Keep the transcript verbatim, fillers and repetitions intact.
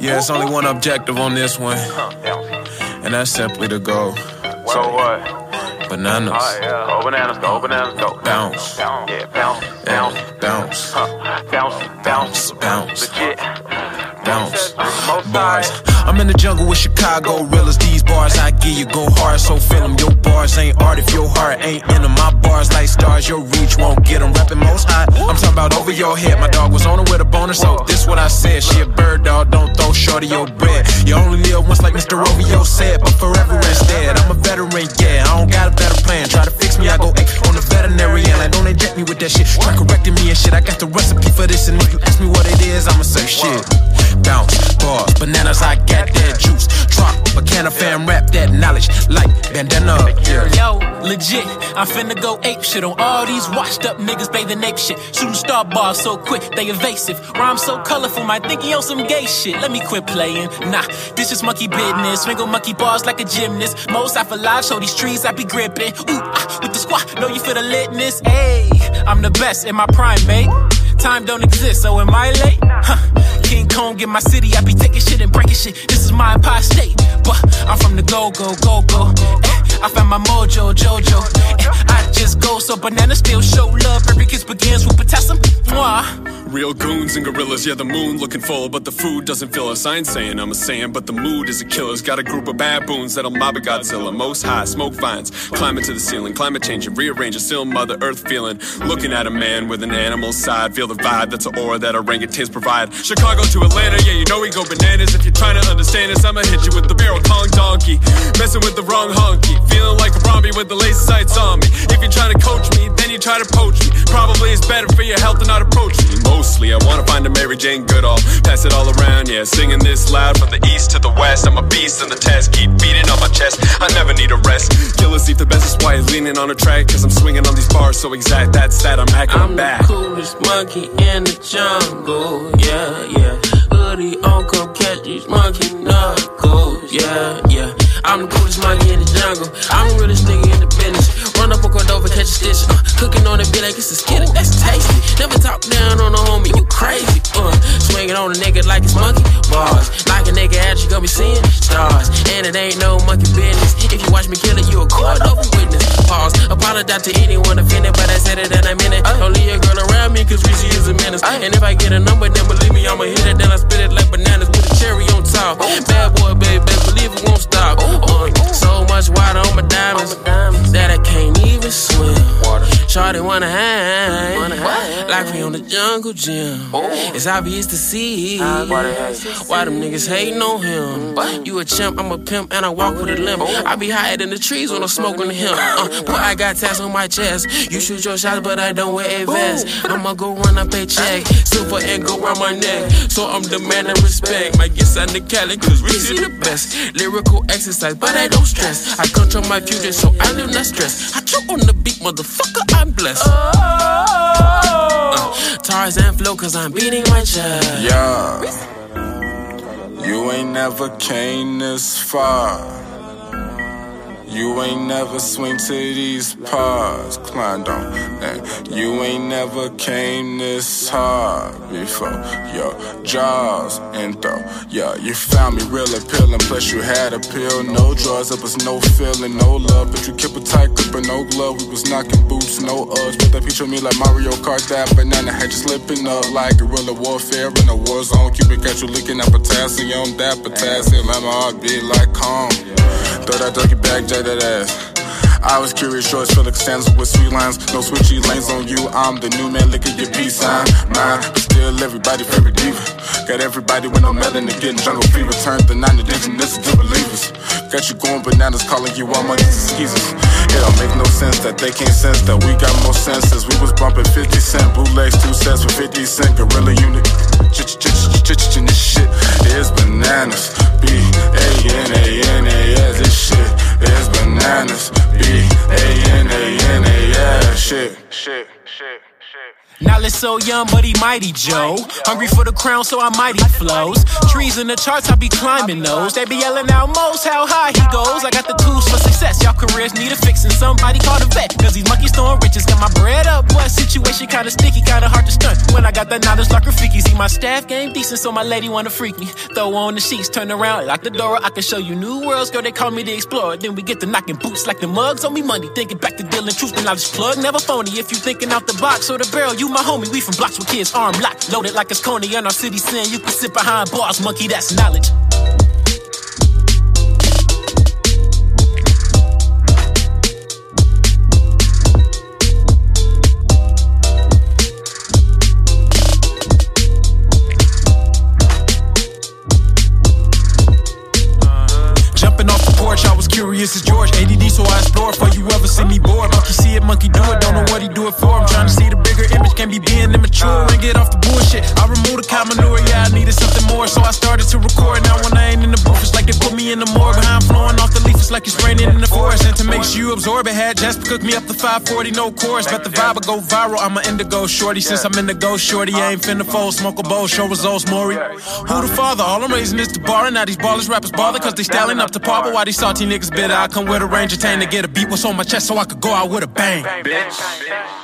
Yeah, it's only one objective on this one, and that's simply to go. So what? Bananas. Oh, yeah. Go bananas, go bananas, go. Bounce. Yeah, bounce, bounce, Yeah, bounce. huh. bounce, bounce, Bounce. legit. Bounce. Most Bars. sides. I'm in the jungle with Chicago realers. These bars I give you go hard, so feel them. Your bars ain't art if your heart ain't in them. My bars like stars, your reach won't get them. Rapping most high, I'm talking about over your head. My dog was on her with a boner, so this what I said. She a bird dog, don't throw shorty your bread. You only live once like Mister Romeo said, but forever instead. I'm a veteran, yeah, I don't got a better plan. Try to fix me, I go X on the veterinarian. Like, don't inject me with that shit. Try correcting me and shit. I got the recipe for this, and if you ask me what it is, I'ma say shit. Bounce, bars, bananas, I got that juice. Drop a can of fam, rap that knowledge like bandana. Yeah. Yo, legit, I'm finna go ape shit on all these washed up niggas bathing ape shit. Shooting star bars so quick, they evasive. Rhymes so colorful, might think he on some gay shit. Let me quit playing. Nah, this is monkey business. Swingle monkey bars like a gymnast. Most I for live, show these trees I be gripping. Ooh, ah, with the squad, know you feel the litness. Hey, I'm the best in my prime, mate. Time don't exist, so am I late? Huh. King Kong in my city, I be taking shit and breaking shit. This is my empire state, but I'm from the go, go, go, go. Eh, I found my mojo, Jojo. Eh, I just go, so bananas still show love. Every kiss begins with potassium. Mwah. Real goons and gorillas, yeah, the moon looking full, but the food doesn't fill us. I ain't saying I'm a saying, but the mood is a killer's. Got a group of baboons that'll mob a Godzilla. Most high, smoke vines, climbing to the ceiling, climate changing, rearranging, still Mother Earth feeling. Looking at a man with an animal side, feel the vibe, that's an aura that orangutans provide. Chicago to Atlanta, yeah, you know we go bananas. If you're trying to understand us, I'ma hit you with the barrel Kong donkey. Messing with the wrong honky, feeling like a Rambi with the laser sights on me. If you're trying to coach me, then you try to poach me. Probably it's better for your health to not approach me. Mostly, I wanna find a Mary Jane Goodall, pass it all around, yeah. Singing this loud from the east to the west. I'm a beast in the test, keep beating on my chest. I never need a rest. Killers eat the best, that's why leaning on a track. Cause I'm swinging on these bars so exact, that's that, I'm hacking I'm back. the coolest monkey in the jungle, yeah, yeah. Hoodie on, come catch these monkey knuckles, yeah, yeah. I'm the coolest monkey in the jungle. I'm the realest nigga in the business. Run up on Cordova, catch a stitch. Uh, cooking on it, be like it's a skillet, that's tasty. Never talk down on a homie, you crazy. Uh, swinging on a nigga like it's monkey bars. Like a nigga at you, gonna be seeing stars. And it ain't no monkey business. If you watch me kill it, you a court over witness. Pause. Apologize to anyone offended, but I said it and I meant it. Don't leave your girl around me, cause Reezy is a menace. And if I get a number, then believe me, I'ma hit it. Then I spit it like bananas with a cherry on top. Bad boy, baby, believe it won't stop. Uh, so much water on my diamonds that I can't even swim. Shawty wanna hang like we on the jungle gym. It's obvious to see why them niggas hating on him. You a chimp, I'm a pimp, and I walk with a limp. I be higher than the trees when I'm smoking the hemp. Uh, boy, I got tats on my chest. You shoot your shots, but I don't wear a vest. I'ma go run up a check, silver and go round my neck. So I'm demanding respect. Might get signed to Cali, cause Reezy the best. Lyrical exercise, but I don't stress. I control my future, so I live not stress. I choke on the beat, motherfucker, I'm blessed. Uh, Tarzan flow, cause I'm beating my chest. Yeah, you ain't never came this far. You ain't never swing to these parts, climbed on. And you ain't never came this hard before. Your jaws and throw. Yeah, you found me real appealing. Plus you had a pill. No drugs, there was no feeling, no love. But you kept a tight grip and no glove. We was knocking boots, no ups. But that picture me like Mario Kart. That banana had you slipping up like guerrilla warfare in a war zone. Cupid got you licking at potassium. That potassium, my heart beat like calm. Throw that doggy back, Jay that ass. I was curious, shorts, Felix stands with sweet lines. No switchy lanes on you, I'm the new man, look at your peace sign. Mine, but still everybody favorite diva. Got everybody with no melon to getting jungle fever. Turned the non-indigenous to believers. Got you going bananas, calling you all money to skeezers. It don't make no sense that they can't sense that we got more senses. We was bumping fifty cent, bootlegs, two sets for fifty cent, gorilla unit. Ch-ch-ch-ch-ch-ch, this shit is bananas. B A N A N A S, this shit is bananas. B A N A N A S, shit, shit, shit, shit. Knowledge so young, but he mighty Joe. Hungry for the crown, so I mighty flows. Trees in the charts, I be climbing those. They be yelling out most how high he goes. I got the tools for success. Y'all careers need a fixin'. Somebody call a vet, cause these monkeys throwing riches. Got my bread up, but situation kinda sticky, kinda hard to stunt. When I got the knowledge like Rafiki. See my staff game decent, so my lady wanna freak me. Throw on the sheets, turn around, lock the door. I can show you new worlds, girl, they call me the explorer. Then we get to knocking boots like the mugs on me money. Thinking back to dealing truth, the knowledge plug, never phony. If you thinking out the box or the barrel, you my homie. We from blocks with kids, arm locked, loaded like it's Coney. In our city saying you can sit behind bars, monkey, that's knowledge. Jumping off the porch, I was curious as George. A D D, so I explore. For you ever see me bored, monkey see it, monkey do it. Don't know what he do it for. I'm trying to see the bigger image, can't be being immature and get off the bullshit. I removed the cow manure, yeah, I needed something more, so I started to record. Now when I ain't in the booth, it's like they put me in the morgue. How I'm flowing off the leaf, it's like it's raining in the forest. And to make sure you absorb it, had Jasper cook me up the five forty, no chorus. Let the vibe go viral, I'm an indigo shorty. Since I'm in the ghost shorty, I ain't finna fold, smoke a bowl, show results, Maury. Who the father? All I'm raising is the bar, and now these ballers rappers bother, cause they styling up to par. But why these salty niggas bitter? I come with a Ranger tank to get a beat. What's on my chest so I could go out with a bang. Bitch.